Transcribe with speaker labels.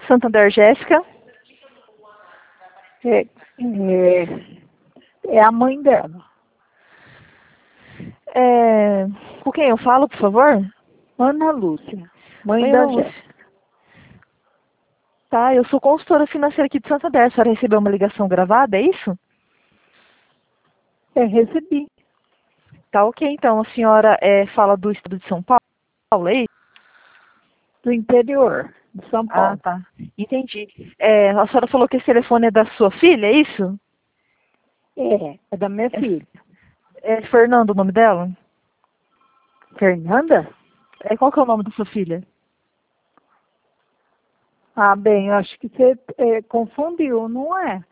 Speaker 1: Santander, Jéssica.
Speaker 2: É, é a mãe dela.
Speaker 1: Com quem eu falo, por favor?
Speaker 2: Ana Lúcia, mãe
Speaker 1: Oi,
Speaker 2: da
Speaker 1: Ana Lúcia.
Speaker 2: Jéssica.
Speaker 1: Tá, eu sou consultora financeira aqui de Santander. A senhora recebeu uma ligação gravada, é isso?
Speaker 2: Recebi.
Speaker 1: Tá, ok. Então, a senhora fala do estado de São Paulo, é isso?
Speaker 2: Do interior de São
Speaker 1: Ah,
Speaker 2: Paulo.
Speaker 1: tá. Entendi. A senhora falou que esse telefone é da sua filha, é isso?
Speaker 2: É da minha filha.
Speaker 1: É Fernanda o nome dela?
Speaker 2: Fernanda?
Speaker 1: Qual que é o nome da sua filha?
Speaker 2: Ah, bem, eu acho que você confundiu, não é?